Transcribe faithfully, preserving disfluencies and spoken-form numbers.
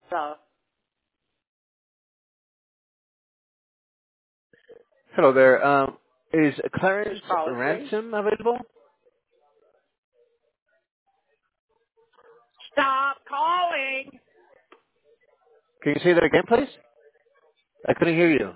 So, Hello there. Um, is who's Clarence calling, please? Ransom available? Stop calling! Can you say that again, please? I couldn't hear you.